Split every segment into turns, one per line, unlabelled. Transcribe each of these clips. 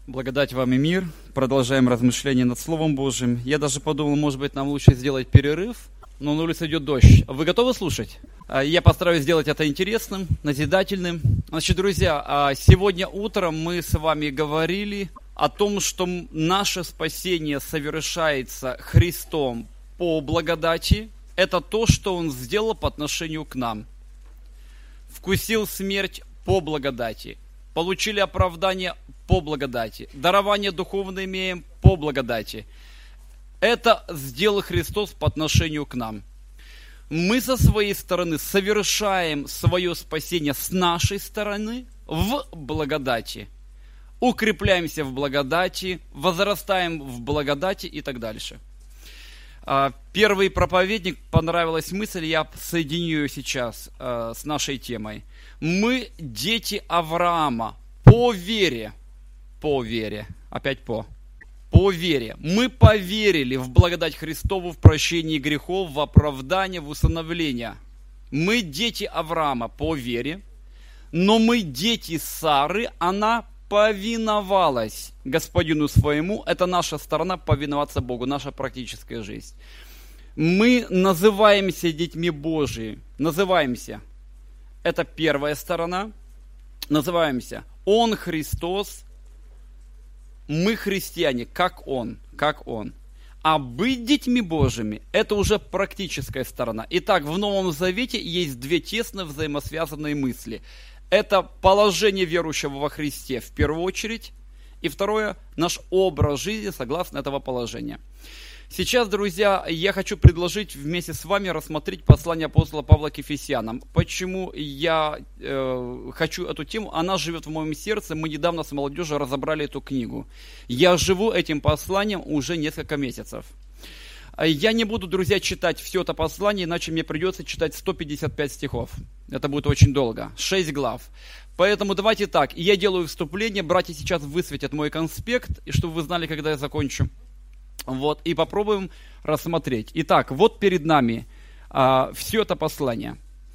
Благодать вам и мир. Продолжаем размышления над Словом Божьим. Я даже подумал, может быть, нам лучше сделать перерыв, но на улице идет дождь. Вы готовы слушать? Я постараюсь сделать это интересным, назидательным. Значит, друзья, сегодня утром мы с вами говорили о том, что наше спасение совершается Христом по благодати. Это то, что Он сделал по отношению к нам. Вкусил смерть по благодати. Получили оправдание по благодати. Дарование духовное имеем по благодати. Это сделал Христос по отношению к нам. Мы со своей стороны совершаем свое спасение с нашей стороны в благодати. Укрепляемся в благодати, возрастаем в благодати и так дальше. Первый проповедник, понравилась мысль, я соединю ее сейчас с нашей темой. Мы дети Авраама по вере. По вере. Опять по. По вере. Мы поверили в благодать Христову, в прощении грехов, в оправдание, в усыновление. Мы дети Авраама по вере, но мы дети Сары, она повиновалась господину своему. Это наша сторона повиноваться Богу, наша практическая жизнь. Мы называемся детьми Божьими. Называемся. Это первая сторона. Называемся. Он Христос. Мы христиане, как Он. Как Он. А быть детьми Божьими, это уже практическая сторона. Итак, в Новом Завете есть две тесно взаимосвязанные мысли. Это положение верующего во Христе в первую очередь. И второе, наш образ жизни согласно этого положения. Сейчас, друзья, я хочу предложить вместе с вами рассмотреть послание апостола Павла к Ефесянам. Почему я хочу эту тему? Она живет в моем сердце. Мы недавно с молодежью разобрали эту книгу. Я живу этим посланием уже несколько месяцев. Я не буду, друзья, читать все это послание, иначе мне придется читать 155 стихов. Это будет очень долго. 6 глав. Поэтому давайте так. Я делаю вступление. Братья сейчас высветят мой конспект, и чтобы вы знали, когда я закончу. Вот, и попробуем рассмотреть. Итак, вот перед нами все это послание.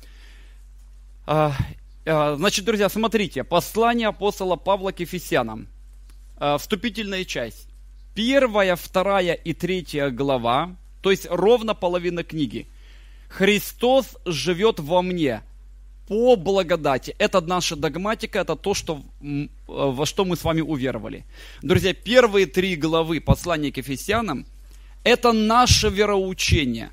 Значит, друзья, смотрите. Послание апостола Павла к Ефесянам. Вступительная часть. 1, 2 и 3 глава, то есть ровно половина книги. Христос живет во мне по благодати. Это наша догматика, это то, во что мы с вами уверовали. Друзья, первые 3 главы послания к Ефесянам – это наше вероучение.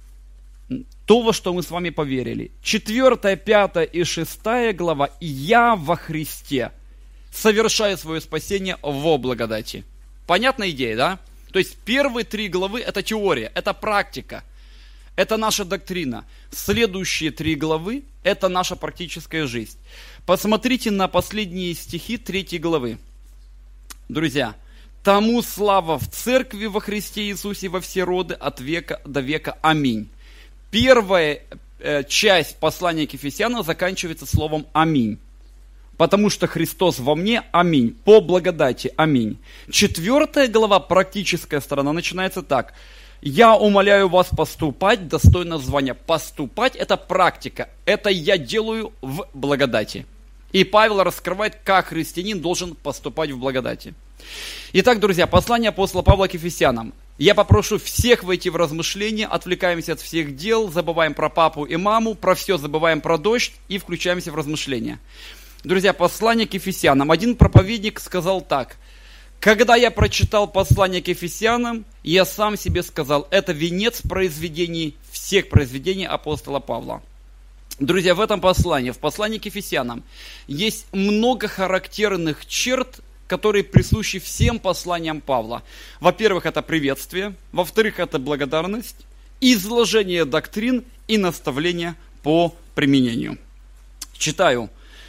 То, во что мы с вами поверили. 4, 5 и 6 глава – «Я во Христе совершаю свое спасение во благодати». Понятная идея, да? То есть первые 3 главы – это теория, это практика. Это наша доктрина. Следующие 3 главы – это наша практическая жизнь. Посмотрите на последние стихи 3 главы. Друзья, «Тому слава в церкви во Христе Иисусе во все роды, от века до века. Аминь». Первая часть послания к Ефесянам заканчивается словом «Аминь». Потому что Христос во мне, аминь. По благодати, аминь. 4 глава, практическая сторона, начинается так. Я умоляю вас поступать достойно звания. Поступать – это практика. Это я делаю в благодати. И Павел раскрывает, как христианин должен поступать в благодати. Итак, друзья, послание апостола Павла к Ефесянам. Я попрошу всех войти в размышления, отвлекаемся от всех дел, забываем про папу и маму, про все забываем про дождь и включаемся в размышления. Друзья, послание к Ефесянам. Один проповедник сказал так. Когда я прочитал послание к Ефесянам, я сам себе сказал, это венец произведений, всех произведений апостола Павла. Друзья, в этом послании, в послании к Ефесянам, есть много характерных черт, которые присущи всем посланиям Павла. Во-первых, это приветствие. Во-вторых, это благодарность, изложение доктрин и наставление по применению. Читаю.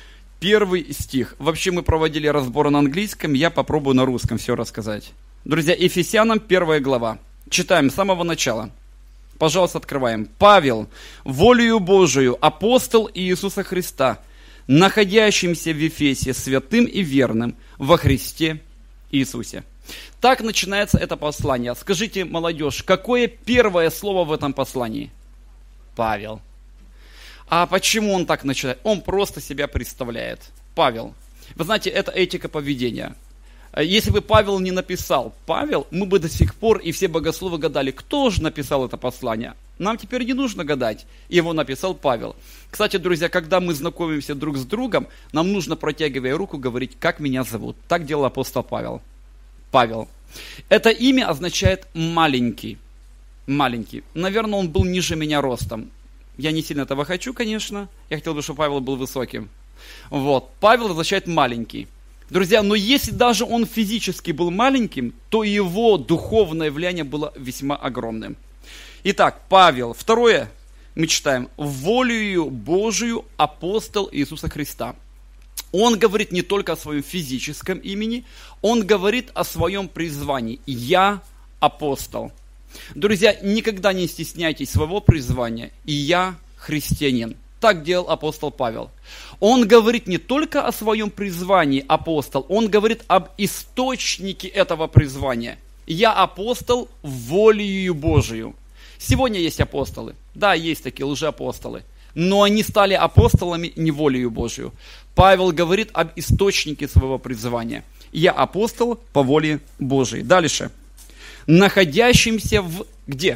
1 стих. Вообще мы проводили разбор на английском, я попробую на русском все рассказать. Друзья, Ефесянам 1 глава. Читаем с самого начала. Пожалуйста, открываем. «Павел, волею Божию, апостол Иисуса Христа, находящимся в Ефесе, святым и верным во Христе Иисусе». Так начинается это послание. Скажите, молодежь, какое первое слово в этом послании? Павел. А почему он так начинает? Он просто себя представляет. Павел. Вы знаете, это этика поведения. Если бы Павел не написал Павел, мы бы до сих пор и все богословы гадали, кто же написал это послание. Нам теперь не нужно гадать, его написал Павел. Кстати, друзья, когда мы знакомимся друг с другом, нам нужно, протягивая руку, говорить, как меня зовут. Так делал апостол Павел. Павел. Это имя означает маленький. Маленький. Наверное, он был ниже меня ростом. Я не сильно этого хочу, конечно. Я хотел бы, чтобы Павел был высоким. Вот. Павел означает маленький. Друзья, но если даже он физически был маленьким, то его духовное влияние было весьма огромным. Итак, Павел. Второе, мы читаем, волею Божию апостол Иисуса Христа. Он говорит не только о своем физическом имени, он говорит о своем призвании. Я апостол. Друзья, никогда не стесняйтесь своего призвания. И я христианин. Так делал апостол Павел. Он говорит не только о своем призвании, апостол, он говорит об источнике этого призвания. Я апостол волею Божию. Сегодня есть апостолы. Да, есть такие лжеапостолы. Но они стали апостолами не волею Божию. Павел говорит об источнике своего призвания. Я апостол по воле Божией. Дальше. Находящимся в где?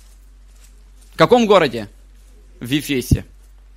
В каком городе? В Ефесе.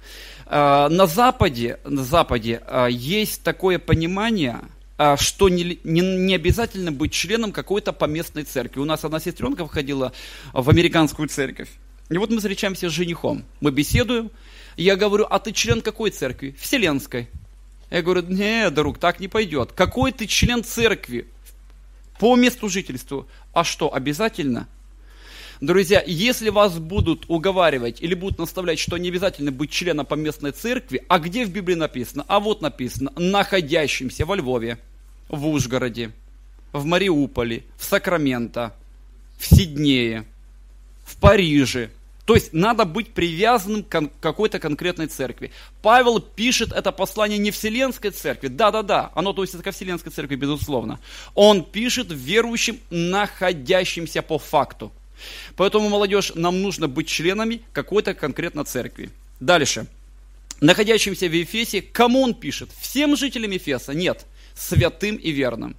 На Западе есть такое понимание, что не обязательно быть членом какой-то поместной церкви. У нас одна сестренка входила в американскую церковь. И вот мы встречаемся с женихом. Мы беседуем. Я говорю, а ты член какой церкви? Вселенской. Я говорю, нет, друг, так не пойдет. Какой ты член церкви? По месту жительства. А что, обязательно? Друзья, если вас будут уговаривать или будут наставлять, что не обязательно быть членом поместной церкви, а где в Библии написано? А вот написано, находящимся во Львове, в Ужгороде, в Мариуполе, в Сакраменто, в Сиднее, в Париже. То есть надо быть привязанным к какой-то конкретной церкви. Павел пишет это послание не Вселенской церкви. Да, оно относится ко Вселенской церкви, безусловно. Он пишет верующим, находящимся по факту. Поэтому, молодежь, нам нужно быть членами какой-то конкретной церкви. Дальше. Находящимся в Ефесе, кому он пишет? Всем жителям Ефеса? Нет. Святым и верным.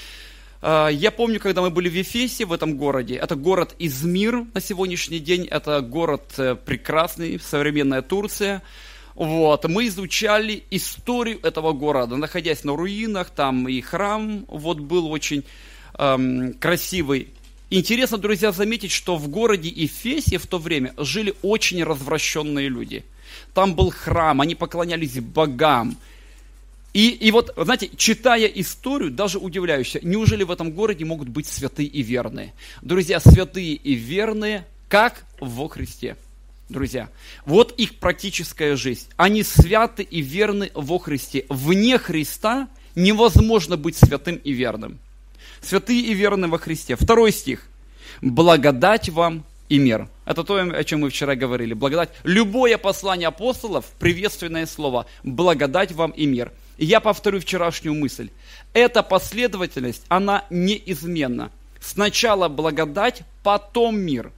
Я помню, когда мы были в Ефесе, в этом городе, это город Измир на сегодняшний день, это город прекрасный, современная Турция. Вот. Мы изучали историю этого города, находясь на руинах, там и храм вот был очень красивый. Интересно, друзья, заметить, что в городе Ефесе в то время жили очень развращенные люди. Там был храм, они поклонялись богам. И вот, знаете, читая историю, даже удивляюсь, неужели в этом городе могут быть святые и верные? Друзья, святые и верные, как во Христе. Друзья, вот их практическая жизнь. Они святы и верны во Христе. Вне Христа невозможно быть святым и верным. Святые и верные во Христе. 2 стих. Благодать вам и мир. Это то, о чем мы вчера говорили. Благодать. Любое послание апостолов, приветственное слово. Благодать вам и мир. И я повторю вчерашнюю мысль. Эта последовательность, она неизменна. Сначала благодать, потом мир.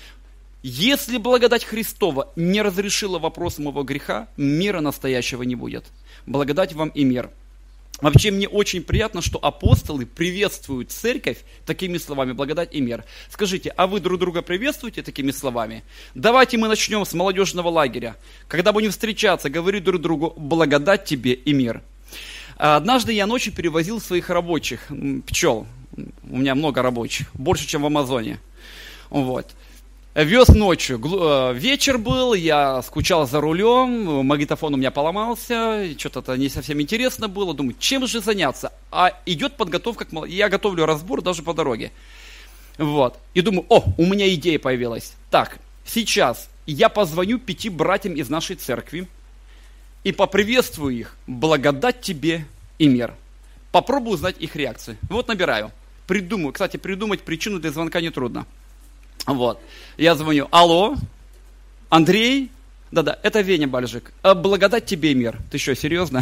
Если благодать Христова не разрешила вопрос моего греха, мира настоящего не будет. Благодать вам и мир. Вообще мне очень приятно, что апостолы приветствуют церковь такими словами: благодать и мир. Скажите, а вы друг друга приветствуете такими словами? Давайте мы начнем с молодежного лагеря. Когда будем встречаться, говорить друг другу: благодать тебе и мир. Однажды я ночью перевозил своих рабочих, пчел. У меня много рабочих, больше, чем в Амазоне. Вот. Вез ночью, вечер был, я скучал за рулем, магнитофон у меня поломался, что-то это не совсем интересно было, думаю, чем же заняться? А идет подготовка, я готовлю разбор даже по дороге. Вот, и думаю, у меня идея появилась. Так, сейчас я позвоню 5 братьям из нашей церкви и поприветствую их: благодать тебе и мир. Попробую узнать их реакцию. Вот набираю, придумаю, кстати, придумать причину для звонка нетрудно. Вот, я звоню: алло, Андрей? Да, это Веня Бальжик. Благодать тебе и мир. Ты что, серьезно?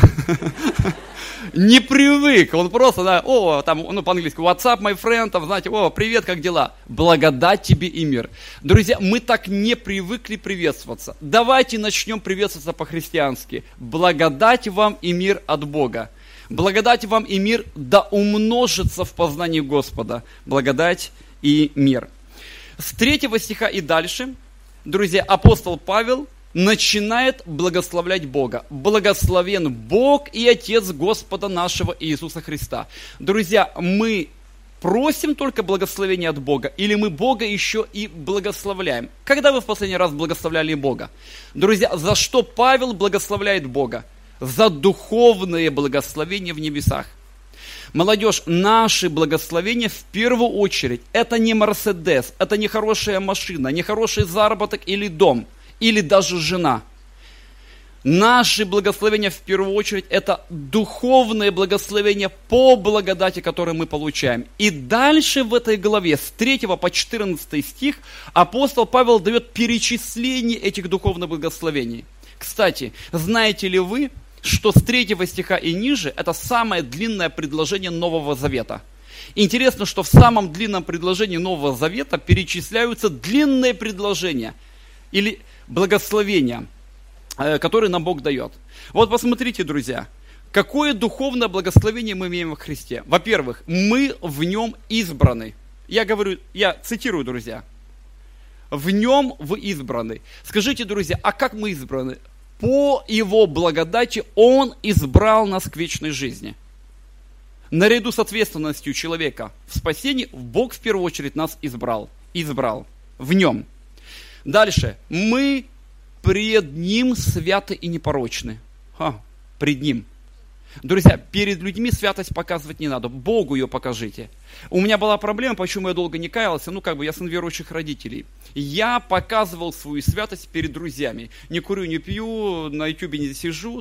Не привык, он просто, там, по-английски, WhatsApp, my friend, там, знаете, привет, как дела? Благодать тебе и мир. Друзья, мы так не привыкли приветствоваться. Давайте начнем приветствоваться по-христиански. Благодать вам и мир от Бога. Благодать вам и мир да умножится в познании Господа. Благодать и мир. С 3 стиха и дальше, друзья, апостол Павел начинает благословлять Бога. Благословен Бог и Отец Господа нашего Иисуса Христа. Друзья, мы просим только благословения от Бога, или мы Бога еще и благословляем? Когда вы в последний раз благословляли Бога? Друзья, за что Павел благословляет Бога? За духовное благословение в небесах. Молодежь, наши благословения в первую очередь, это не Мерседес, это не хорошая машина, не хороший заработок или дом, или даже жена. Наши благословения в первую очередь это духовное благословение по благодати, которое мы получаем. И дальше в этой главе с 3 по 14 стих апостол Павел дает перечисление этих духовных благословений. Кстати, знаете ли вы, что с 3 стиха и ниже это самое длинное предложение Нового Завета? Интересно, что в самом длинном предложении Нового Завета перечисляются длинные предложения или благословения, который нам Бог дает. Вот посмотрите, друзья, какое духовное благословение мы имеем во Христе. Во-первых, мы в Нем избраны. Я цитирую, друзья. В Нем вы избраны. Скажите, друзья, а как мы избраны? По Его благодати Он избрал нас к вечной жизни. Наряду с ответственностью человека в спасении, Бог в первую очередь нас избрал в Нем. Дальше. Мы пред Ним святы и непорочны. Пред Ним. Друзья, перед людьми святость показывать не надо. Богу ее покажите. У меня была проблема, почему я долго не каялся. Я сын верующих родителей. Я показывал свою святость перед друзьями. Не курю, не пью, на ютубе не сижу.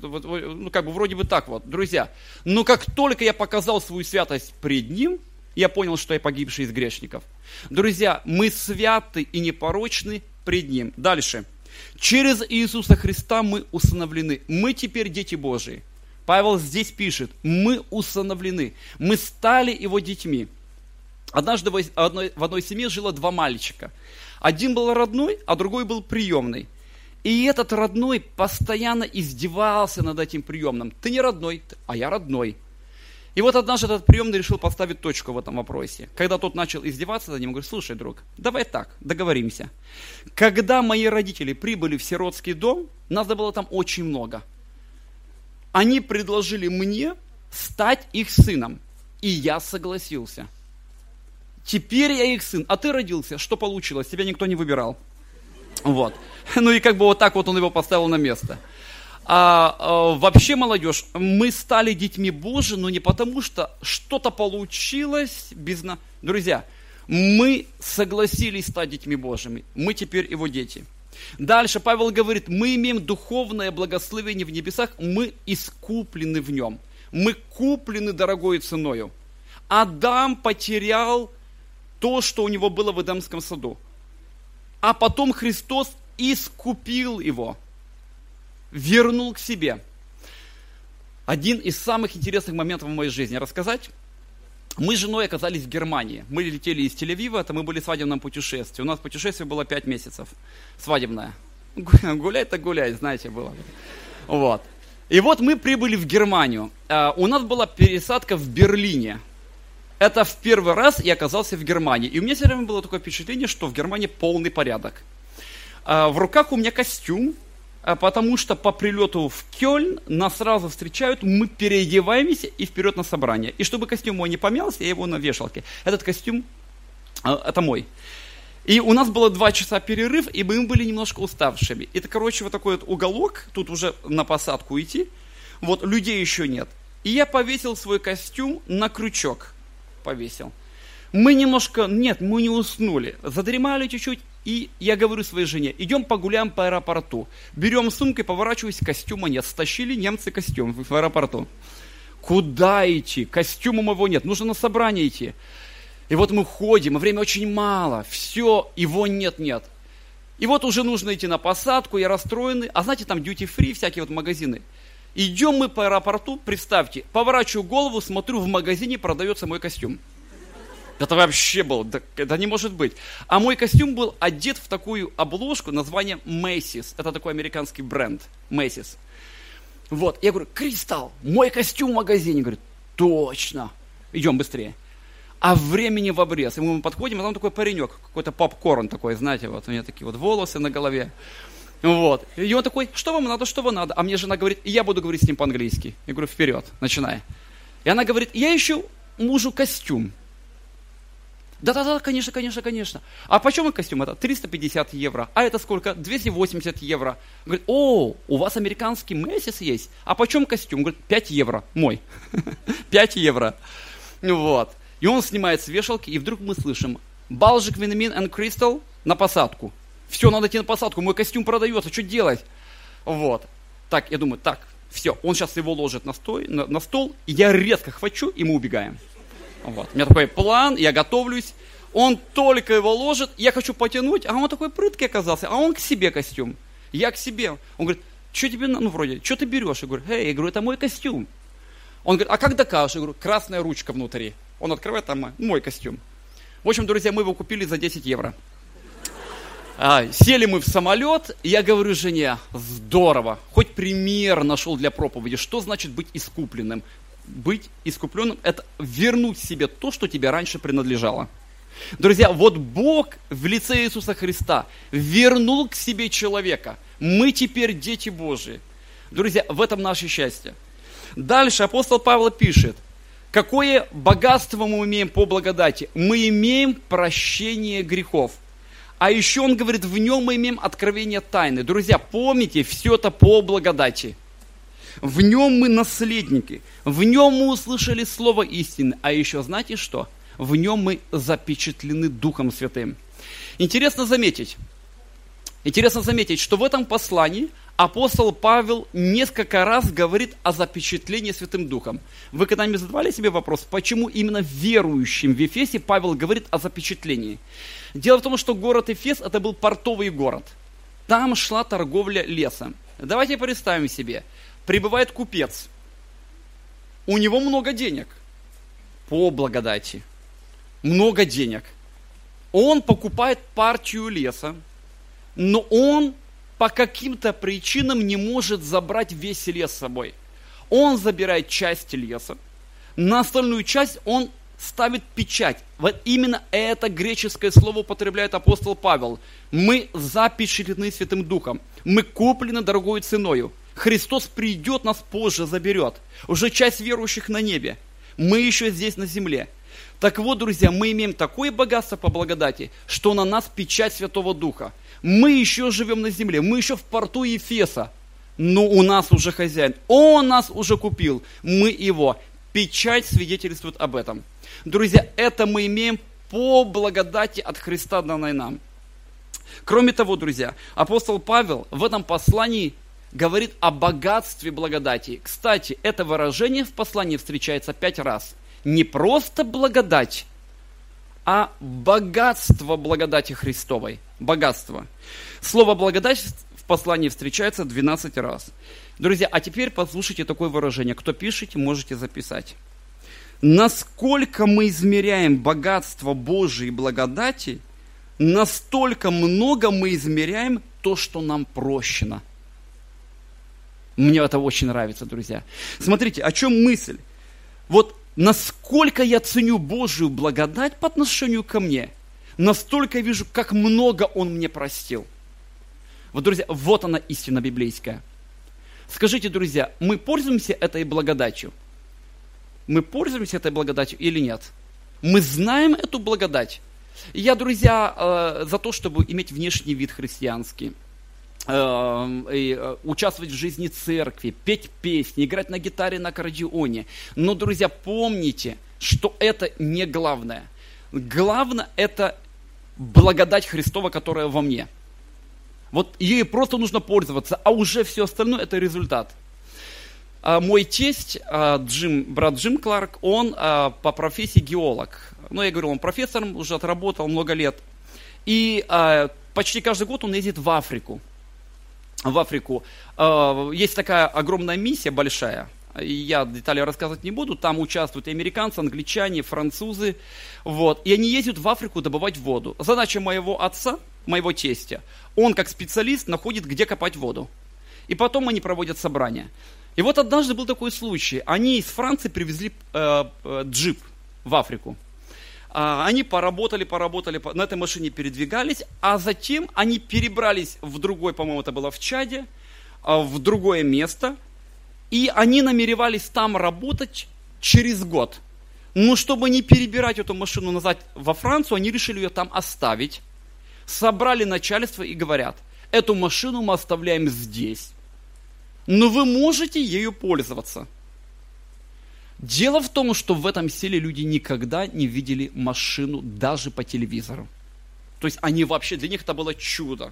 Вроде бы так вот. Друзья, но как только я показал свою святость пред Ним, я понял, что я погибший из грешников. Друзья, мы святы и непорочны пред Ним. Дальше. Через Иисуса Христа мы усыновлены. Мы теперь дети Божии. Павел здесь пишет, мы усыновлены, мы стали Его детьми. Однажды в одной семье жило 2 мальчика. Один был родной, а другой был приемный. И этот родной постоянно издевался над этим приемным. Ты не родной, а я родной. И вот однажды этот приемный решил поставить точку в этом вопросе. Когда тот начал издеваться над ним, он говорит: слушай, друг, давай так, договоримся. Когда мои родители прибыли в сиротский дом, нас было там очень много. Они предложили мне стать их сыном, и я согласился. Теперь я их сын, а ты родился, что получилось? Тебя никто не выбирал. Вот. Вот так вот он его поставил на место. Вообще, молодежь, мы стали детьми Божьими, но не потому, что что-то получилось без нас. Друзья, мы согласились стать детьми Божьими, мы теперь Его дети. Дальше Павел говорит, мы имеем духовное благословение в небесах, мы искуплены в Нем, мы куплены дорогой ценою. Адам потерял то, что у него было в Эдемском саду, а потом Христос искупил его, вернул к себе. Один из самых интересных моментов в моей жизни рассказать. Мы с женой оказались в Германии. Мы летели из Тель-Авива, это мы были в свадебном путешествии. У нас путешествие было 5 месяцев, свадебное. Гулять так гулять, знаете, было. Вот. И вот мы прибыли в Германию. У нас была пересадка в Берлине. Это в первый раз я оказался в Германии. И у меня все время было такое впечатление, что в Германии полный порядок. В руках у меня костюм, потому что по прилету в Кёльн нас сразу встречают, мы переодеваемся и вперед на собрание. И чтобы костюм мой не помялся, я его на вешалке. Этот костюм, это мой. И у нас было 2 часа перерыв, и мы были немножко уставшими. Это, вот такой вот уголок, тут уже на посадку идти, вот людей еще нет. И я повесил свой костюм на крючок, повесил. Мы не уснули, задремали чуть-чуть. И я говорю своей жене, идем погуляем по аэропорту. Берем сумку и поворачиваюсь, костюма нет. Стащили немцы костюм в аэропорту. Куда идти? Костюма моего нет, нужно на собрание идти. И вот мы ходим, и время очень мало. Все, его нет. И вот уже нужно идти на посадку, я расстроенный. А знаете, там duty-free, всякие вот магазины. Идем мы по аэропорту, представьте, поворачиваю голову, смотрю, в магазине продается мой костюм. Это вообще было, это не может быть. А мой костюм был одет в такую обложку, название Macy's. Это такой американский бренд, Macy's. Вот, я говорю, Кристалл, мой костюм в магазине. Говорит, точно. Идем быстрее. А времени в обрез. И мы подходим, а там такой паренек, какой-то попкорн такой, знаете, вот у меня такие вот волосы на голове. Вот. И он такой, что вам надо, что вам надо? А мне жена говорит, и я буду говорить с ним по-английски. Я говорю, вперед, начинай. И она говорит, я ищу мужу костюм. Да-да-да, конечно. А почем костюм? Это 350 евро. А это сколько? 280 евро. Говорит, о, у вас американский Мэйсис есть? А почем костюм? Говорит, 5 евро. Мой. 5 евро. Вот. И он снимает с вешалки, и вдруг мы слышим, Балжик, Винамин и Кристалл на посадку. Все, надо идти на посадку, мой костюм продается, что делать? Вот. Так, я думаю, так, все, он сейчас его ложит на стол, и я резко хвачу, и мы убегаем. Вот. У меня такой план, я готовлюсь, он только его ложит, я хочу потянуть, а он такой прыткий оказался, а он к себе костюм, я к себе. Он говорит, что тебе, что ты берешь? Я говорю, это мой костюм. Он говорит, а как докажешь? Я говорю, красная ручка внутри. Он открывает, там мой костюм. В общем, друзья, мы его купили за 10 евро. Сели мы в самолет, и я говорю жене, здорово, хоть пример нашел для проповеди. Что значит быть искупленным? Быть искупленным – это вернуть себе то, что тебе раньше принадлежало. Друзья, вот Бог в лице Иисуса Христа вернул к себе человека. Мы теперь дети Божьи. Друзья, в этом наше счастье. Дальше апостол Павел пишет, какое богатство мы имеем по благодати? Мы имеем прощение грехов. А еще он говорит, в нем мы имеем откровение тайны. Друзья, помните, все это по благодати. В нем мы наследники. В нем мы услышали слово истины. А еще знаете что? В нем мы запечатлены Духом Святым. Интересно заметить, что в этом послании апостол Павел несколько раз говорит о запечатлении Святым Духом. Вы когда-нибудь задавали себе вопрос, почему именно верующим в Ефесе Павел говорит о запечатлении? Дело в том, что город Эфес это был портовый город. Там шла торговля лесом. Давайте представим себе, прибывает купец, у него много денег, по благодати, много денег. Он покупает партию леса, но он по каким-то причинам не может забрать весь лес с собой. Он забирает часть леса, на остальную часть он ставит печать. Вот именно это греческое слово употребляет апостол Павел. Мы запечатлены Святым Духом. Мы куплены дорогой ценою. Христос придет, нас позже заберет. Уже часть верующих на небе. Мы еще здесь на земле. Так вот, друзья, мы имеем такое богатство по благодати, что на нас печать Святого Духа. Мы еще живем на земле, мы еще в порту Ефеса, но у нас уже хозяин. Он нас уже купил, мы его. Печать свидетельствует об этом. Друзья, это мы имеем по благодати от Христа, данной нам. Кроме того, друзья, апостол Павел в этом послании говорит о богатстве благодати. Кстати, это выражение в послании встречается 5 раз. Не просто благодать, а богатство благодати Христовой. Богатство. Слово благодать в послании встречается 12 раз. Друзья, а теперь послушайте такое выражение. Кто пишете, можете записать. Насколько мы измеряем богатство Божией благодати, настолько много мы измеряем то, что нам прощено. Мне это очень нравится, друзья. Смотрите, о чем мысль. Вот насколько я ценю Божию благодать по отношению ко мне, настолько я вижу, как много Он мне простил. Вот, друзья, вот она истина библейская. Скажите, друзья, мы пользуемся этой благодатью? Мы пользуемся этой благодатью или нет? Мы знаем эту благодать? Я, друзья, за то, чтобы иметь внешний вид христианский, участвовать в жизни церкви, петь песни, играть на гитаре, на аккордеоне. Но, друзья, помните, что это не главное. Главное – это благодать Христова, которая во мне. Вот ей просто нужно пользоваться, а уже все остальное – это результат. Мой тесть, брат Джим Кларк, он по профессии геолог. Ну, я говорю, он профессором, уже отработал много лет. И почти каждый год он ездит в Африку. В Африку. Есть такая огромная миссия большая. Я детали рассказывать не буду. Там участвуют и американцы, англичане, французы. Вот. И они ездят в Африку добывать воду. Задача моего отца, моего тестя, он как специалист находит, где копать воду. И потом они проводят собрания. И вот однажды был такой случай. Они из Франции привезли джип в Африку. Они поработали, на этой машине передвигались, а затем они перебрались в другой, по-моему, это было в Чаде, в другое место, и они намеревались там работать через год. Но чтобы не перебирать эту машину назад во Францию, они решили ее там оставить. Собрали начальство и говорят: эту машину мы оставляем здесь, но вы можете ею пользоваться. Дело в том, что в этом селе люди никогда не видели машину даже по телевизору. То есть они вообще, для них это было чудо.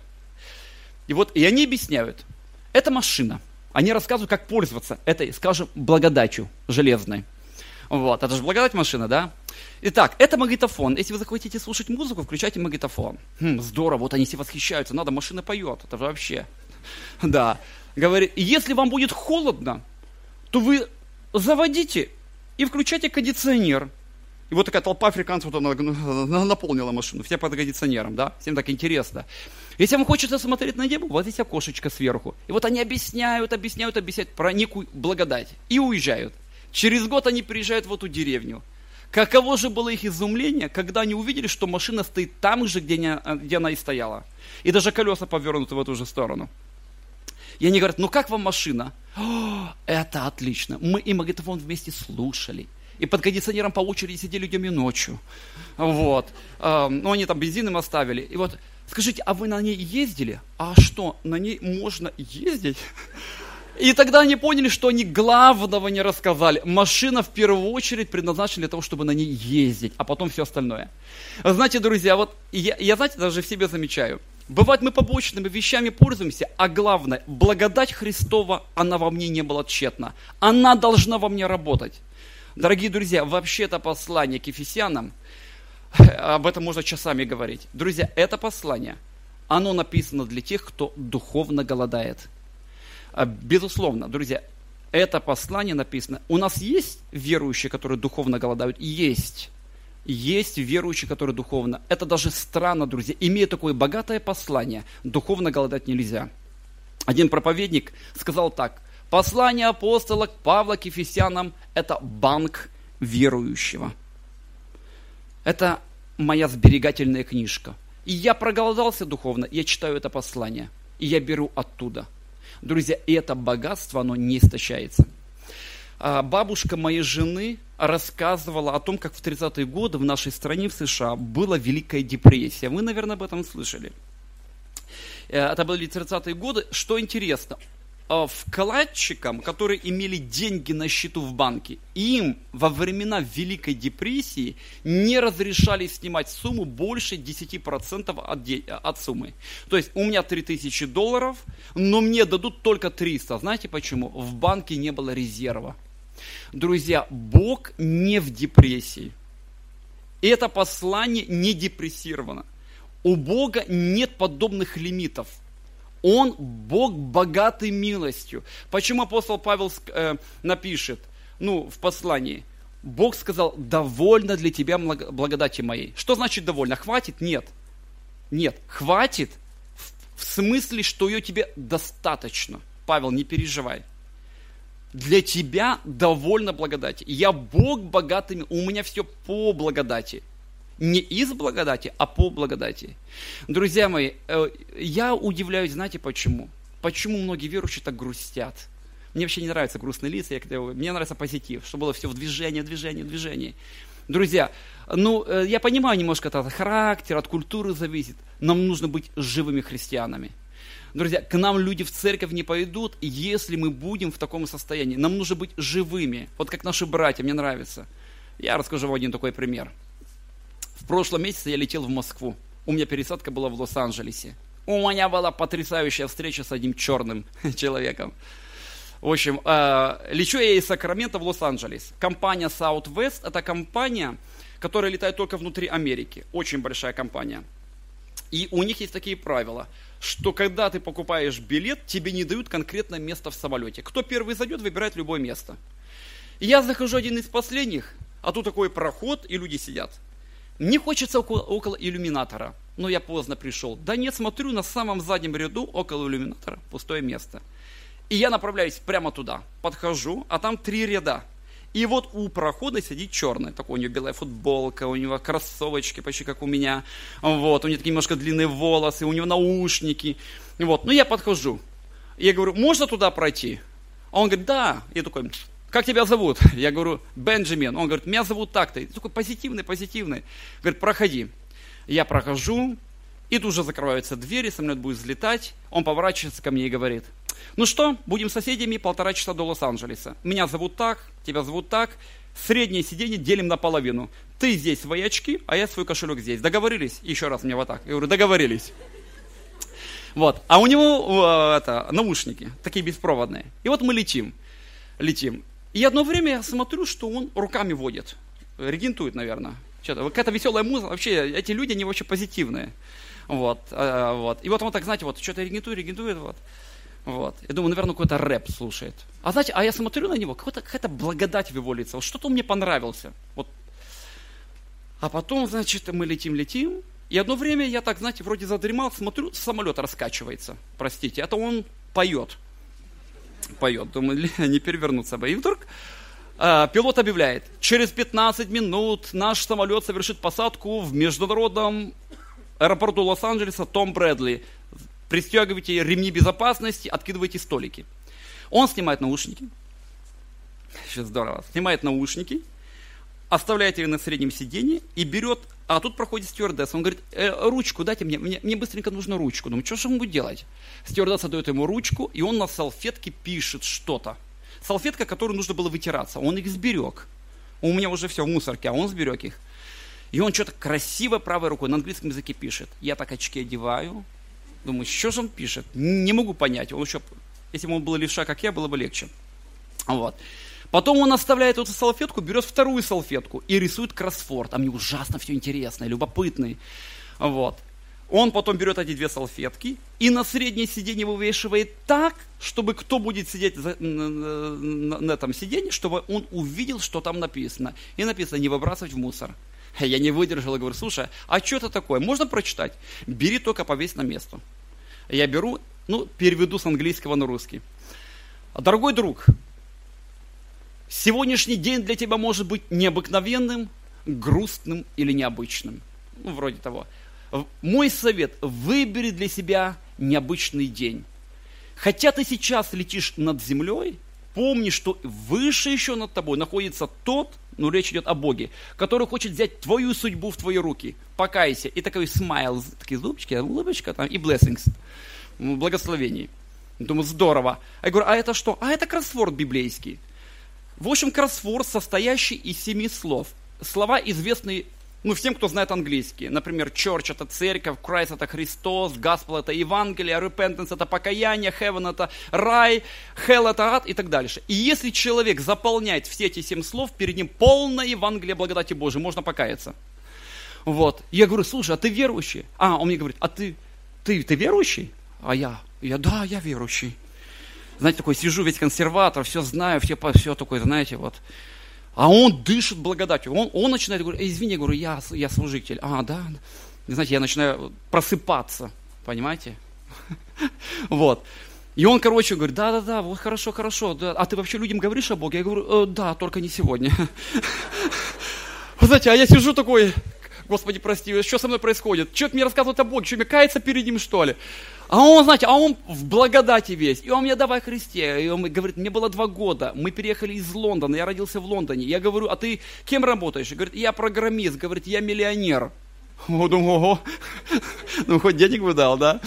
И они объясняют, это машина. Они рассказывают, как пользоваться этой, скажем, благодатью железной. Вот, это же благодать машина, да? Итак, это магнитофон. Если вы захотите слушать музыку, включайте магнитофон. Здорово, вот они все восхищаются. Надо, машина поет, это же вообще. Да. Говорит, если вам будет холодно, то вы заводите и включайте кондиционер. И вот такая толпа африканцев вот она наполнила машину, все под кондиционером, да? Всем так интересно. Если вам хочется смотреть на небо, вот здесь окошечко сверху. И вот они объясняют про некую благодать. И уезжают. Через год они приезжают в эту деревню. Каково же было их изумление, когда они увидели, что машина стоит там же, где она и стояла. И даже колеса повернуты в эту же сторону. И они говорят, ну как вам машина? Это отлично. Мы и магнитофон вместе слушали. И под кондиционером по очереди сидели днем и ночью. Вот. Ну они там бензин им оставили. И вот, скажите, а вы на ней ездили? А что, на ней можно ездить? И тогда они поняли, что они главного не рассказали. Машина в первую очередь предназначена для того, чтобы на ней ездить, а потом все остальное. Знаете, друзья, вот я знаете, даже в себе замечаю. Бывает, мы побочными вещами пользуемся, а главное, благодать Христова, она во мне не была тщетна. Она должна во мне работать. Дорогие друзья, вообще это послание к Ефесянам, об этом можно часами говорить. Друзья, это послание, оно написано для тех, кто духовно голодает. Безусловно, друзья, это послание написано. У нас есть верующие, которые духовно голодают? Есть. Есть верующие, которые духовно. Это даже странно, друзья. Имея такое богатое послание, духовно голодать нельзя. Один проповедник сказал так. Послание апостола Павла к Ефесянам – это банк верующего. Это моя сберегательная книжка. И я проголодался духовно, я читаю это послание. И я беру оттуда. Друзья, и это богатство, оно не истощается. Бабушка моей жены рассказывала о том, как в 30-е годы в нашей стране, в США, была Великая депрессия. Вы, наверное, об этом слышали. Это были 30-е годы. Что интересно, вкладчикам, которые имели деньги на счету в банке, им во времена Великой депрессии не разрешали снимать сумму больше 10% от суммы. То есть у меня $3000, но мне дадут только 300. Знаете почему? В банке не было резерва. Друзья, Бог не в депрессии. Это послание не депрессировано. У Бога нет подобных лимитов. Он Бог богатый милостью. Почему апостол Павел напишет, в послании, Бог сказал, довольно для тебя благодати моей. Что значит довольно? Хватит? Нет. Нет, хватит в смысле, что ее тебе достаточно. Павел, не переживай. Для тебя довольно благодати. Я Бог богатый, у меня все по благодати. Не из благодати, а по благодати. Друзья мои, я удивляюсь, знаете почему? Почему многие верующие так грустят? Мне вообще не нравятся грустные лица, мне нравится позитив, чтобы было все в движении. Друзья, я понимаю немножко это от характера, от культуры зависит. Нам нужно быть живыми христианами. Друзья, к нам люди в церковь не пойдут, если мы будем в таком состоянии. Нам нужно быть живыми. Вот как наши братья, мне нравится. Я расскажу вам один такой пример. В прошлом месяце я летел в Москву. У меня пересадка была в Лос-Анджелесе. У меня была потрясающая встреча с одним черным человеком. В общем, лечу я из Сакрамента в Лос-Анджелес. Компания Southwest – это компания, которая летает только внутри Америки. Очень большая компания. И у них есть такие правила, что когда ты покупаешь билет, тебе не дают конкретное место в самолете. Кто первый зайдет, выбирает любое место. И я захожу один из последних, а тут такой проход, и люди сидят. Мне хочется около иллюминатора, но я поздно пришел. Да нет, смотрю, на самом заднем ряду, около иллюминатора, пустое место. И я направляюсь прямо туда, подхожу, а там 3 ряда. И вот у прохода сидит черный, такой у него белая футболка, у него кроссовочки почти как у меня, вот, у него такие немножко длинные волосы, у него наушники, вот, ну я подхожу, я говорю, можно туда пройти? А он говорит, да, я такой, как тебя зовут? Я говорю, Бенджамин, он говорит, меня зовут так-то, я такой позитивный, говорит, проходи, я прохожу, и тут же закрываются двери, самолет будет взлетать, он поворачивается ко мне и говорит, ну что, будем соседями 1,5 часа до Лос-Анджелеса. Меня зовут так, тебя зовут так. Среднее сиденье делим наполовину. Ты здесь свои очки, а я свой кошелек здесь. Договорились? Еще раз мне вот так. Я говорю, договорились. Вот. А у него наушники, такие беспроводные. И вот мы летим. И одно время я смотрю, что он руками водит. Регентует, наверное. Что-то. Какая-то веселая музыка. Вообще, эти люди, они вообще позитивные. Вот. И вот он так, знаете, вот что-то регентует, вот. Вот. Я думаю, наверное, какой-то рэп слушает. А знаете, я смотрю на него, какая-то благодать в его лице. Вот что-то он мне понравился. Вот. А потом, значит, мы летим. И одно время я так, знаете, вроде задремал, смотрю, самолет раскачивается. Простите, это он поет. Думаю, не перевернуться бы. И вдруг пилот объявляет, через 15 минут наш самолет совершит посадку в международном аэропорту Лос-Анджелеса Том Брэдли. Пристегивайте ремни безопасности, откидывайте столики. Он снимает наушники. Сейчас здорово. Снимает наушники, оставляет ее на среднем сиденье и берет, а тут проходит стюардесса. Он говорит, ручку дайте мне быстренько нужно ручку. Думаю, что же он будет делать? Стюардесса дает ему ручку, и он на салфетке пишет что-то. Салфетка, которую нужно было вытираться. Он их сберег. У меня уже все в мусорке, а он сберег их. И он что-то красиво правой рукой на английском языке пишет. Я так очки одеваю. Думаю, что же он пишет? Не могу понять. Он еще, если бы он был левша, как я, было бы легче. Вот. Потом он оставляет эту салфетку, берет вторую салфетку и рисует кроссворд. А мне ужасно все интересно, любопытный. Вот. Он потом берет эти 2 салфетки и на среднее сиденье вывешивает так, чтобы кто будет сидеть на этом сиденье, чтобы он увидел, что там написано. И написано, не выбрасывать в мусор. Я не выдержал и говорю, слушай, а что это такое? Можно прочитать? Бери, только повесь на место. Я беру, переведу с английского на русский. Дорогой друг, сегодняшний день для тебя может быть необыкновенным, грустным или необычным. Вроде того. Мой совет, выбери для себя необычный день. Хотя ты сейчас летишь над землей, помни, что выше еще над тобой находится тот, речь идет о Боге, который хочет взять твою судьбу в твои руки. Покайся. И такой смайл, такие зубчики, улыбочка там, и blessings, благословений. Думаю, здорово. Я говорю, а это что? А это кроссворд библейский. В общем, кроссворд, состоящий из 7 слов. Слова известные, всем, кто знает английский. Например, church – это церковь, Christ – это Христос, gospel – это Евангелие, repentance – это покаяние, heaven – это рай, hell – это ад и так дальше. И если человек заполняет все эти 7 слов, перед ним полное Евангелие благодати Божией, можно покаяться. Вот. Я говорю, слушай, а ты верующий? Он мне говорит, а ты верующий? А я, да, я верующий. Знаете, такой сижу весь консерватор, все знаю, все такое, знаете, вот. А он дышит благодатью. Он начинает говорить, извини, я говорю, я служитель. Да. Знаете, я начинаю просыпаться, понимаете? Вот. И он, говорит, да, вот хорошо. Да. А ты вообще людям говоришь о Боге? Я говорю, да, только не сегодня. Вы знаете, а я сижу такой, Господи, прости, что со мной происходит? Что ты мне рассказывает о Боге? Что, мне каяться перед ним, что ли? А он, знаете, он в благодати весь. И он мне, давай Христе. И он говорит, мне было 2 года. Мы переехали из Лондона. Я родился в Лондоне. Я говорю, а ты кем работаешь? Говорит, я программист. Говорит, я миллионер. Думаю, ого. Хоть денег бы дал, да?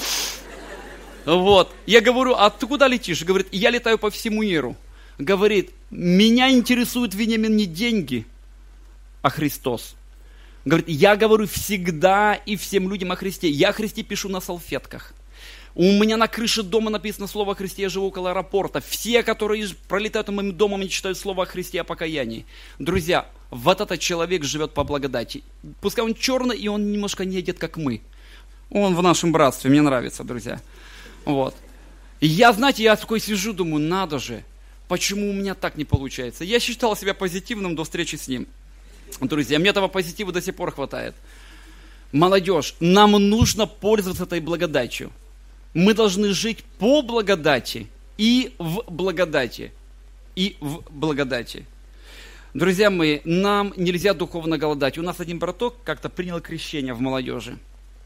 Вот. Я говорю, а ты куда летишь? Говорит, я летаю по всему миру. Говорит, меня интересует, Вениамин, не деньги, а Христос. Говорит, я говорю всегда и всем людям о Христе. Я о Христе пишу на салфетках. У меня на крыше дома написано слово о Христе, я живу около аэропорта. Все, которые пролетают моим домом, они читают слово о Христе, о покаянии. Друзья, вот этот человек живет по благодати. Пускай он черный, и он немножко не одет, как мы. Он в нашем братстве, мне нравится, друзья. Вот. И я такой сижу, думаю, надо же, почему у меня так не получается? Я считал себя позитивным до встречи с ним. Друзья, мне этого позитива до сих пор хватает. Молодежь, нам нужно пользоваться этой благодатью. Мы должны жить по благодати и в благодати. И в благодати. Друзья мои, нам нельзя духовно голодать. У нас один браток как-то принял крещение в молодежи.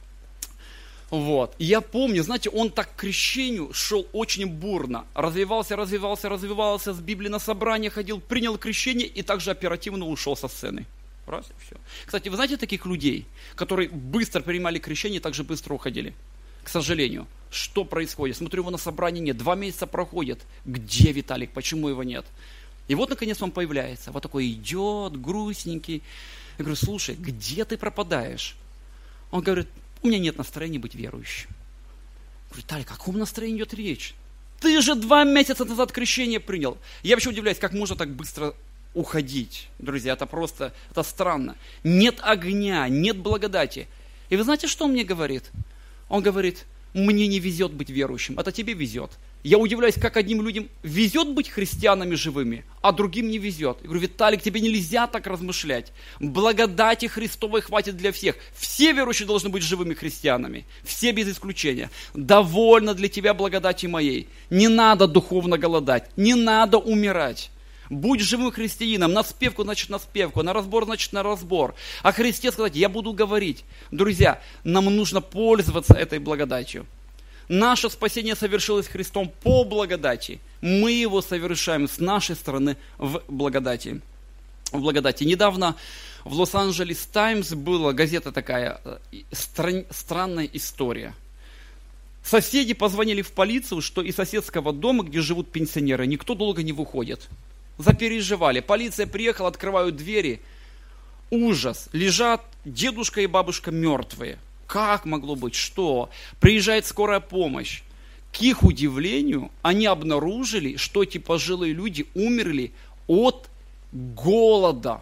Вот. И я помню, знаете, он так к крещению шел очень бурно. Развивался, с Библией на собрание ходил, принял крещение и также оперативно ушел со сцены. Раз и все. Кстати, вы знаете таких людей, которые быстро принимали крещение и также быстро уходили? К сожалению. Что происходит? Смотрю, его на собрании нет. 2 месяца проходит. Где Виталик? Почему его нет? И вот, наконец, он появляется. Вот такой идет, грустненький. Я говорю, слушай, где ты пропадаешь? Он говорит, у меня нет настроения быть верующим. Я говорю, Виталик, о каком настроении идет речь? Ты же 2 месяца назад крещение принял. Я вообще удивляюсь, как можно так быстро уходить. Друзья, это странно. Нет огня, нет благодати. И вы знаете, что он мне говорит? Он говорит, мне не везет быть верующим, это тебе везет. Я удивляюсь, как одним людям везет быть христианами живыми, а другим не везет. Я говорю, Виталик, тебе нельзя так размышлять. Благодати Христовой хватит для всех. Все верующие должны быть живыми христианами. Все без исключения. Довольно для тебя благодати моей. Не надо духовно голодать, не надо умирать. Будь живым христианином, на спевку, значит на спевку, на разбор, значит на разбор. О Христе сказать, я буду говорить. Друзья, нам нужно пользоваться этой благодатью. Наше спасение совершилось Христом по благодати. Мы его совершаем с нашей стороны в благодати. Недавно в Лос-Анджелес Таймс была газета такая, странная история. Соседи позвонили в полицию, что из соседского дома, где живут пенсионеры, никто долго не выходит. Запереживали. Полиция приехала, открывают двери. Ужас. Лежат дедушка и бабушка мертвые. Как могло быть? Что? Приезжает скорая помощь. К их удивлению, они обнаружили, что эти пожилые люди умерли от голода.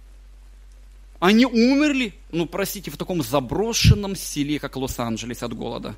Они умерли, в таком заброшенном селе, как Лос-Анджелес, от голода.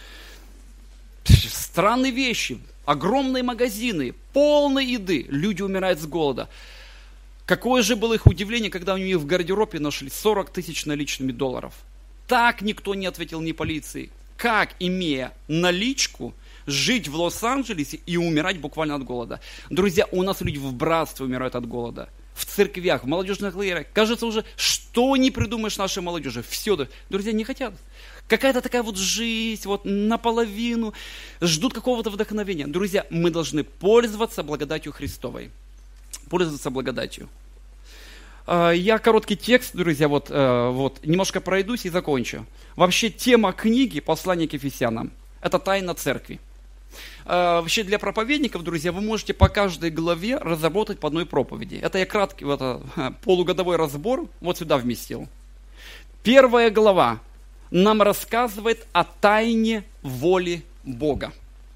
Странные вещи. Огромные магазины, полные еды. Люди умирают с голода. Какое же было их удивление, когда у них в гардеробе нашли 40 тысяч наличными долларов. Так никто не ответил ни полиции. Как, имея наличку, жить в Лос-Анджелесе и умирать буквально от голода? Друзья, у нас люди в братстве умирают от голода. В церквях, в молодежных лагерях. Кажется уже, что не придумаешь нашей молодежи. Все, друзья, не хотят. Какая-то такая вот жизнь, вот наполовину, ждут какого-то вдохновения. Друзья, мы должны пользоваться благодатью Христовой. Пользоваться благодатью. Я короткий текст, друзья, вот немножко пройдусь и закончу. Вообще тема книги «Послание к Ефесянам» – это тайна церкви. Вообще для проповедников, друзья, вы можете по каждой главе разработать по одной проповеди. Это я краткий полугодовой разбор вот сюда вместил. 1 глава нам рассказывает о тайне воли Бога.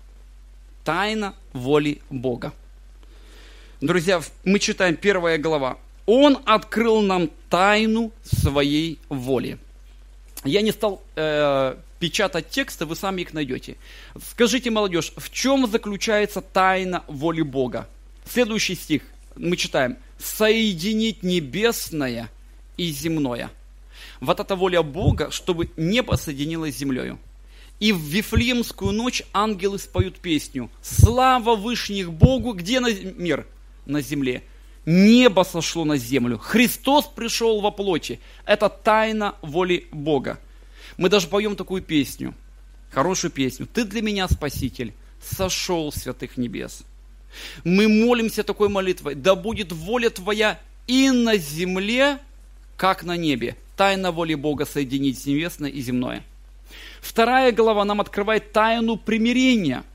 Тайна воли Бога. Друзья, мы читаем 1 глава. Он открыл нам тайну своей воли. Я не стал печатать тексты, вы сами их найдете. Скажите, молодежь, в чем заключается тайна воли Бога? Следующий стих мы читаем. «Соединить небесное и земное». Вот эта воля Бога, чтобы небо соединилось с землею. И в Вифлеемскую ночь ангелы споют песню «Слава вышних Богу!» Где мир? На земле. Небо сошло на землю. Христос пришел во плоти. Это тайна воли Бога. Мы даже поем такую песню, хорошую песню. «Ты для меня, Спаситель, сошел с святых небес». Мы молимся такой молитвой. «Да будет воля Твоя и на земле, как на небе». Тайна воли Бога соединить небесное и земное. 2 глава нам открывает тайну примирения.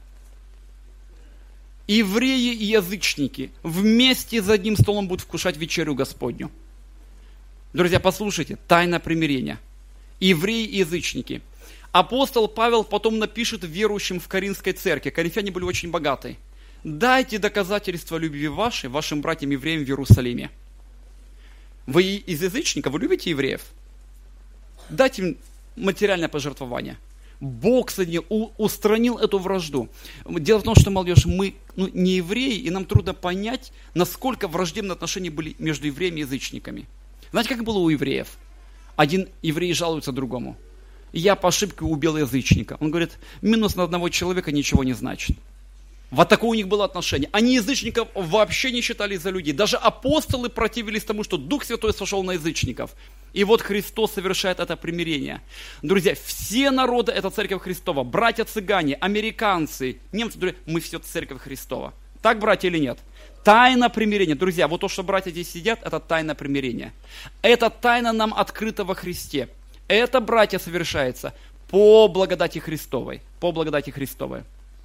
Евреи и язычники вместе за одним столом будут вкушать вечерю Господню. Друзья, послушайте, тайна примирения. Евреи и язычники. Апостол Павел потом напишет верующим в Коринфской церкви. Коринфяне были очень богаты. «Дайте доказательства любви вашей вашим братьям-евреям в Иерусалиме». Вы из язычников, вы любите евреев? Дайте им материальное пожертвование. Бог устранил эту вражду. Дело в том, что, молодежь, мы не евреи, и нам трудно понять, насколько враждебные отношения были между евреями и язычниками. Знаете, как было у евреев? Один еврей жалуется другому. «Я по ошибке убил язычника». Он говорит, минус на одного человека ничего не значит. Вот такое у них было отношение. Они язычников вообще не считали за людей. Даже апостолы противились тому, что Дух Святой сошел на язычников. И вот Христос совершает это примирение. Друзья, все народы – это Церковь Христова. Братья-цыгане, американцы, немцы, друзья, мы все Церковь Христова. Так, братья, или нет? Тайна примирения. Друзья, вот то, что братья здесь сидят, это тайна примирения. Это тайна нам открыта во Христе. Это, братья, совершается по благодати Христовой. По благодати Христовой.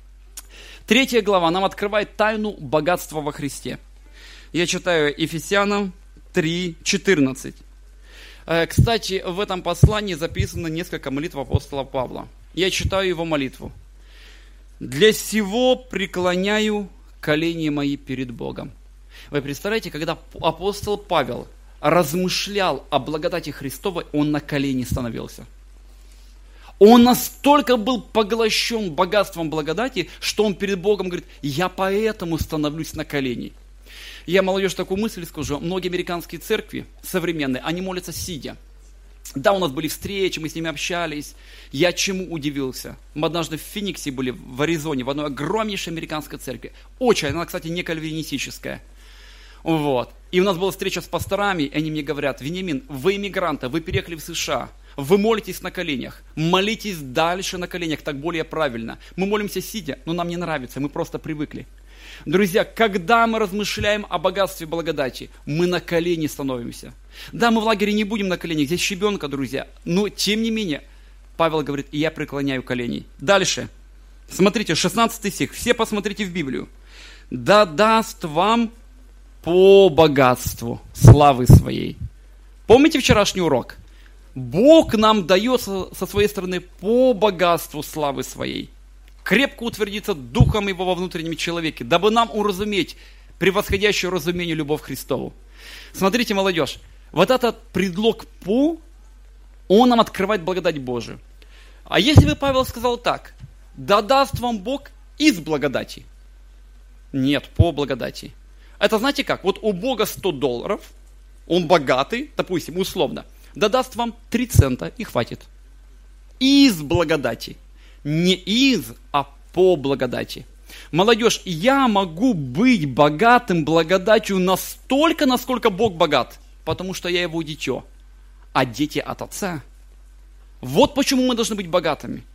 3 глава нам открывает тайну богатства во Христе. Я читаю Ефесянам 3:14. Кстати, в этом послании записано несколько молитв апостола Павла. Я читаю его молитву. «Для сего преклоняю колени мои перед Богом». Вы представляете, когда апостол Павел размышлял о благодати Христовой, он на колени становился. Он настолько был поглощен богатством благодати, что он перед Богом говорит: я поэтому становлюсь на колени. Я, молодежь, такую мысль скажу. Многие американские церкви современные, они молятся сидя. Да, у нас были встречи, мы с ними общались. Я чему удивился? Мы однажды в Фениксе были, в Аризоне, в одной огромнейшей американской церкви. Очень, она, кстати, не кальвинистическая. Вот. И у нас была встреча с пасторами, и они мне говорят: Вениамин, вы иммигранты, вы переехали в США. Вы молитесь на коленях. Молитесь дальше на коленях, так более правильно. Мы молимся сидя, но нам не нравится, мы просто привыкли. Друзья, когда мы размышляем о богатстве благодати, мы на колени становимся. Да, мы в лагере не будем на коленях, здесь щебенка, друзья. Но, тем не менее, Павел говорит: и я преклоняю колени. Дальше. Смотрите, 16 стих. Все посмотрите в Библию. «Да даст вам по богатству славы своей». Помните вчерашний урок? Бог нам дает со своей стороны по богатству славы своей. Крепко утвердиться духом его во внутреннем человеке, дабы нам уразуметь превосходящее разумению любовь к Христову. Смотрите, молодежь, вот этот предлог «по», он нам открывает благодать Божию. А если бы Павел сказал так: «Да даст вам Бог из благодати». Нет, по благодати. Это знаете как? Вот у Бога $100, он богатый, допустим, условно. Да даст вам 3 цента и хватит. Из благодати. Не из, а по благодати. Молодежь, я могу быть богатым благодатью настолько, насколько Бог богат, потому что я его дитё, а дети от Отца. Вот почему мы должны быть богатыми.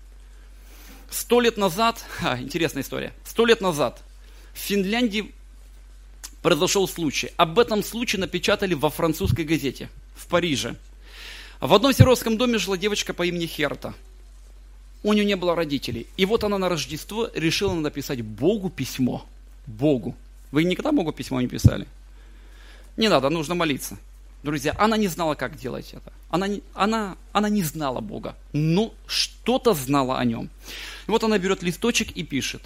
100 лет назад, интересная история, 100 лет назад в Финляндии произошел случай. Об этом случае напечатали во французской газете в Париже. В одном сиротском доме жила девочка по имени Херта. У нее не было родителей. И вот она на Рождество решила написать Богу письмо. Богу. Вы никогда Богу письмо не писали? Не надо, нужно молиться. Друзья, она не знала, как делать это. Она не знала Бога, но что-то знала о нем. И вот она берет листочек и пишет: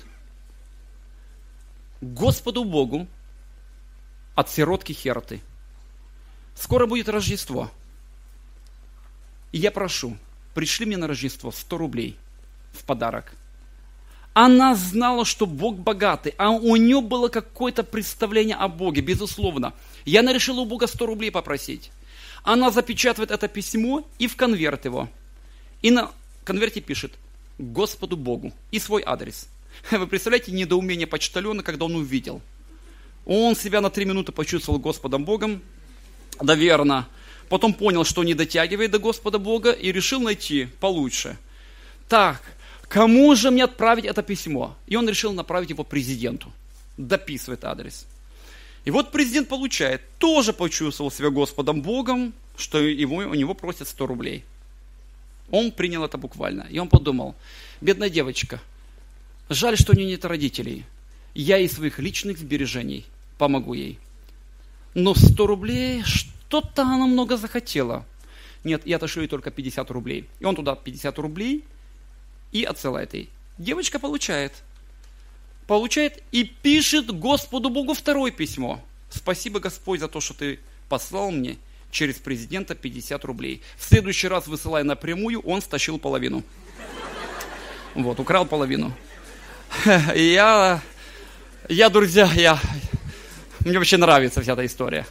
Господу Богу от сиротки Херты. Скоро будет Рождество. И я прошу, пришли мне на Рождество 100 рублей в подарок. Она знала, что Бог богатый, а у нее было какое-то представление о Боге, безусловно. И она решила у Бога 100 рублей попросить. Она запечатывает это письмо и в конверт его. И на конверте пишет: Господу Богу и свой адрес. Вы представляете недоумение почтальона, когда он увидел? Он себя на 3 минуты почувствовал Господом Богом, наверное. Потом понял, что не дотягивает до Господа Бога и решил найти получше. Так, кому же мне отправить это письмо? И он решил направить его президенту. Дописывает адрес. И вот президент получает. Тоже почувствовал себя Господом Богом, что у него просят 100 рублей. Он принял это буквально. И он подумал: бедная девочка, жаль, что у нее нет родителей. Я из своих личных сбережений помогу ей. Но 100 рублей... Что-то она много захотела. Нет, я отошлю ей только 50 рублей. И он туда 50 рублей и отсылает ей. Девочка получает. Получает и пишет Господу Богу второе письмо. Спасибо, Господь, за то, что ты послал мне через президента 50 рублей. В следующий раз, высылая напрямую, он стащил половину. Вот, украл половину. Я, друзья, мне вообще нравится вся эта история.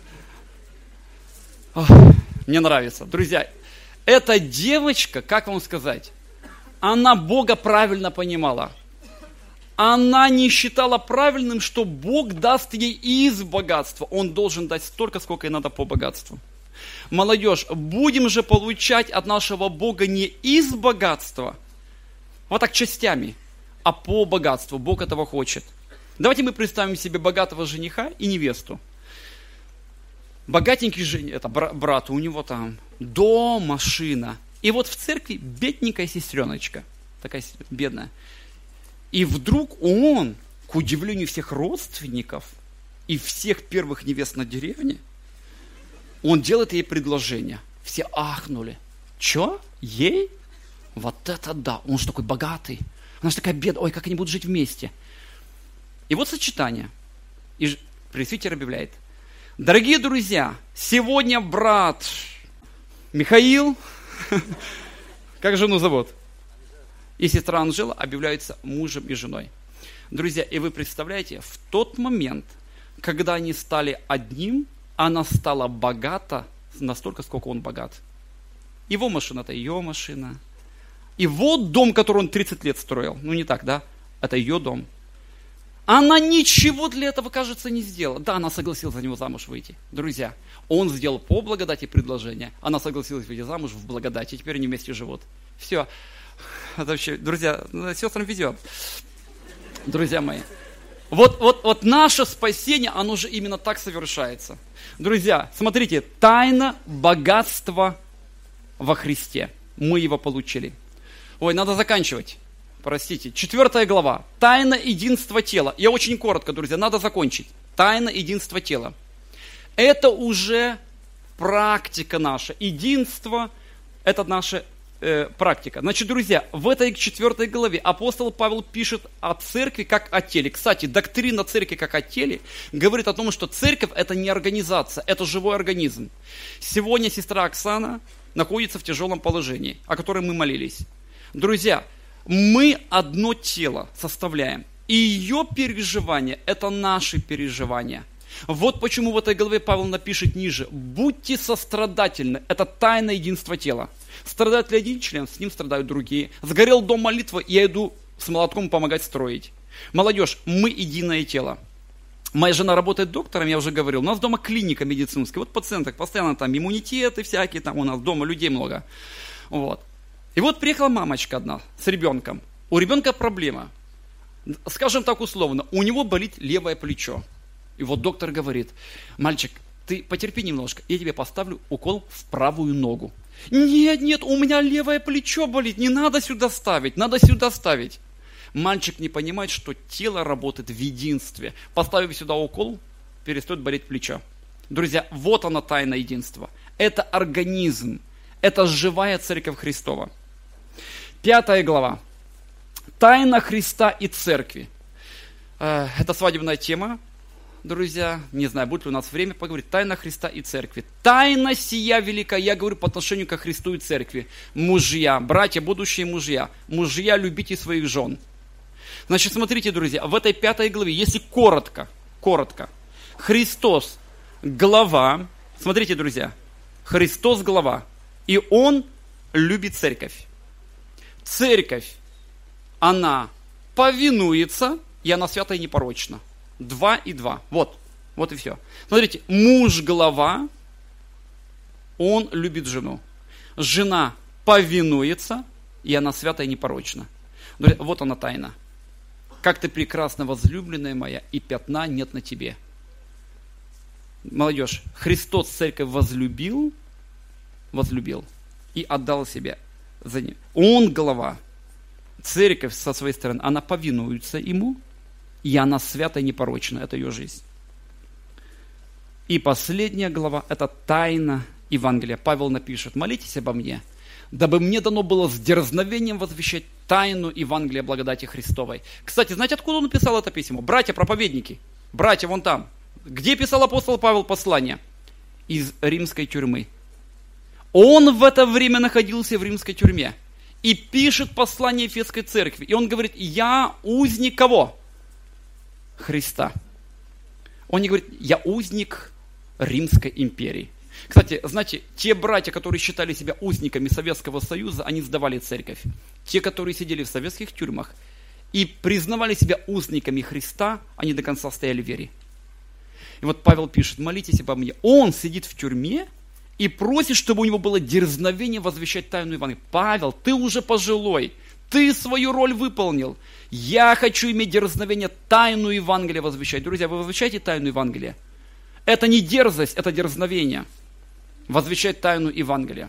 Мне нравится. Друзья, эта девочка, как вам сказать, она Бога правильно понимала. Она не считала правильным, что Бог даст ей из богатства. Он должен дать столько, сколько ей надо по богатству. Молодежь, будем же получать от нашего Бога не из богатства, вот так частями, а по богатству. Бог этого хочет. Давайте мы представим себе богатого жениха и невесту. Богатенький жених, это брат, у него там дом, машина. И вот в церкви бедненькая сестреночка, такая бедная. И вдруг он, к удивлению всех родственников и всех первых невест на деревне, он делает ей предложение. Все ахнули. Че? Ей? Вот это да! Он же такой богатый. Она же такая бедная. Ой, как они будут жить вместе. И вот сочетание. И пресвитер объявляет. Дорогие друзья, сегодня брат Михаил, как жену зовут? И сестра Анжела объявляются мужем и женой. Друзья, и вы представляете, в тот момент, когда они стали одним, она стала богата настолько, сколько он богат. Его машина – это ее машина. И вот дом, который он 30 лет строил. Ну, не так, да? Это ее дом. Она ничего для этого, кажется, не сделала. Да, она согласилась за него замуж выйти. Друзья, он сделал по благодати предложение. Она согласилась выйти замуж в благодати. И теперь они вместе живут. Все. Это вообще, друзья, сестрам везет. Друзья мои. Вот наше спасение, оно же именно так совершается. Друзья, смотрите, тайна богатства во Христе. Мы его получили. Ой, надо заканчивать. Простите. 4 глава. Тайна единства тела. Я очень коротко, друзья, надо закончить. Тайна единства тела. Это уже практика наша. Единство – это наша практика. Значит, друзья, в этой 4 главе апостол Павел пишет о церкви как о теле. Кстати, доктрина церкви как о теле говорит о том, что церковь – это не организация, это живой организм. Сегодня сестра Оксана находится в тяжелом положении, о котором мы молились. Друзья, мы одно тело составляем, и ее переживания – это наши переживания. Вот почему в этой главе Павел напишет ниже: «Будьте сострадательны». Это тайна единства тела. Страдает ли один член, с ним страдают другие. Сгорел дом молитвы, я иду с молотком помогать строить. Молодежь, мы единое тело. Моя жена работает доктором, я уже говорил. У нас дома клиника медицинская. Вот пациенток постоянно там иммунитеты всякие, там у нас дома людей много. Вот. И вот приехала мамочка одна с ребенком. У ребенка проблема. Скажем так условно, у него болит левое плечо. И вот доктор говорит: мальчик, ты потерпи немножко, я тебе поставлю укол в правую ногу. Нет, у меня левое плечо болит, не надо сюда ставить, надо сюда ставить. Мальчик не понимает, что тело работает в единстве. Поставив сюда укол, перестает болеть плечо. Друзья, вот она тайна единства. Это организм, это живая церковь Христова. 5 глава. Тайна Христа и церкви. Это свадебная тема. Друзья, не знаю, будет ли у нас время поговорить. Тайна Христа и церкви. Тайна сия велика, я говорю по отношению ко Христу и церкви. Мужья, братья, будущие мужья. Мужья, любите своих жен. Значит, смотрите, друзья, в этой 5 главе, если коротко, Христос глава, смотрите, друзья, Христос глава, и Он любит церковь. Церковь, она повинуется, и она свята и непорочна. 2 и 2. Вот и все. Смотрите, муж глава, он любит жену. Жена повинуется, и она свята и непорочна. Вот она тайна. Как ты прекрасна, возлюбленная моя, и пятна нет на тебе. Молодежь, Христос церковь возлюбил и отдал себя за нее. Он глава. Церковь со своей стороны, она повинуется ему, и она свята и непорочна. Это ее жизнь. И последняя глава – это тайна Евангелия. Павел напишет: молитесь обо мне, дабы мне дано было с дерзновением возвещать тайну Евангелия благодати Христовой. Кстати, знаете, откуда он написал это письмо? Братья-проповедники. Братья вон там. Где писал апостол Павел послание? Из римской тюрьмы. Он в это время находился в римской тюрьме. И пишет послание Ефесской церкви. И он говорит: я узник кого? Христа. Он не говорит: я узник Римской империи. Кстати, знаете, те братья, которые считали себя узниками Советского Союза, они сдавали церковь. Те, которые сидели в советских тюрьмах, и признавали себя узниками Христа, они до конца стояли в вере. И вот Павел пишет: молитесь обо мне. Он сидит в тюрьме и просит, чтобы у него было дерзновение возвещать тайну Евангелия. Павел, ты уже пожилой, ты свою роль выполнил. Я хочу иметь дерзновение тайну Евангелия возвещать. Друзья, вы возвещаете тайну Евангелия? Это не дерзость, это дерзновение. Возвещать тайну Евангелия.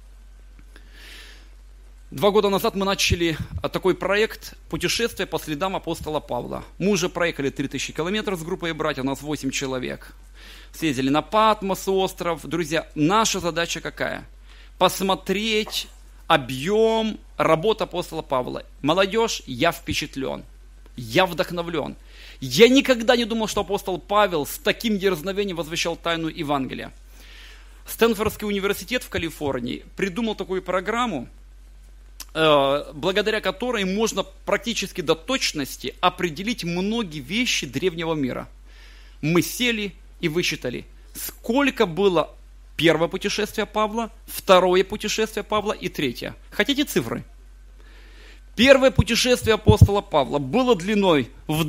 2 года назад мы начали такой проект «Путешествие по следам апостола Павла». Мы уже проехали 3000 километров с группой братьев, у нас 8 человек. Съездили на Патмос остров. Друзья, наша задача какая? Посмотреть объем работы апостола Павла. Молодежь, я впечатлен, я вдохновлен. Я никогда не думал, что апостол Павел с таким дерзновением возвещал тайну Евангелия. Стэнфордский университет в Калифорнии придумал такую программу, благодаря которой можно практически до точности определить многие вещи древнего мира. Мы сели и высчитали, сколько было первое путешествие Павла, второе путешествие Павла и третье. Хотите цифры? Первое путешествие апостола Павла было длиной в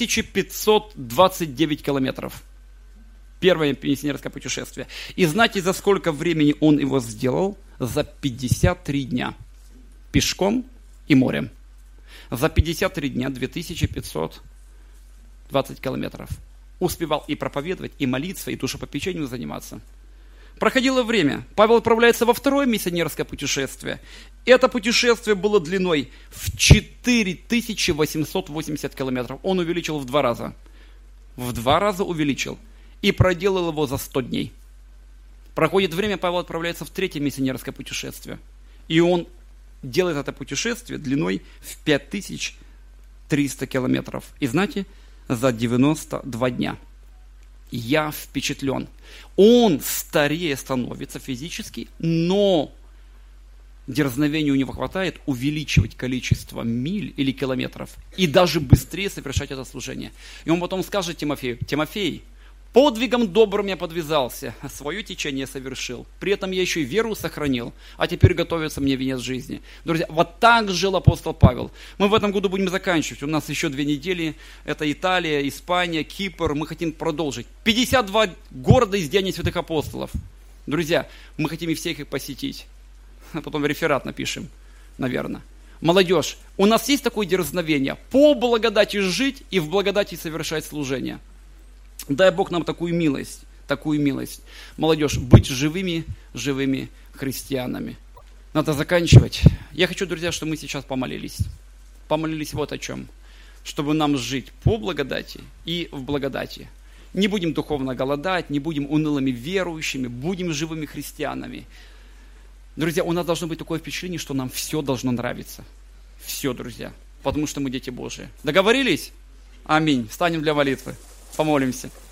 2529 километров. Первое миссионерское путешествие. И знаете, за сколько времени он его сделал? За 53 дня. Пешком и морем. За 53 дня 2520 километров. Успевал и проповедовать, и молиться, и душепопечением заниматься. Проходило время. Павел отправляется во второе миссионерское путешествие. Это путешествие было длиной в 4880 километров. Он увеличил в 2 раза. В 2 раза увеличил. И проделал его за 100 дней. Проходит время, Павел отправляется в третье миссионерское путешествие. И он делает это путешествие длиной в 5300 километров. И знаете, за 92 дня. Я впечатлен. Он старее становится физически, но дерзновения у него хватает увеличивать количество миль или километров и даже быстрее совершать это служение. И он потом скажет Тимофею: Тимофей, подвигом добрым я подвязался, свое течение совершил. При этом я еще и веру сохранил, а теперь готовится мне венец жизни. Друзья, вот так жил апостол Павел. Мы в этом году будем заканчивать. У нас еще 2 недели. Это Италия, Испания, Кипр. Мы хотим продолжить. 52 города из Деяний святых апостолов. Друзья, мы хотим и всех их посетить. А потом реферат напишем, наверное. Молодежь, у нас есть такое дерзновение по благодати жить и в благодати совершать служение. Дай Бог нам такую милость. Молодежь, быть живыми христианами. Надо заканчивать. Я хочу, друзья, чтобы мы сейчас помолились. Помолились вот о чем. Чтобы нам жить по благодати и в благодати. Не будем духовно голодать, не будем унылыми верующими, будем живыми христианами. Друзья, у нас должно быть такое впечатление, что нам все должно нравиться. Все, друзья. Потому что мы дети Божии. Договорились? Аминь. Встанем для молитвы. Помолимся.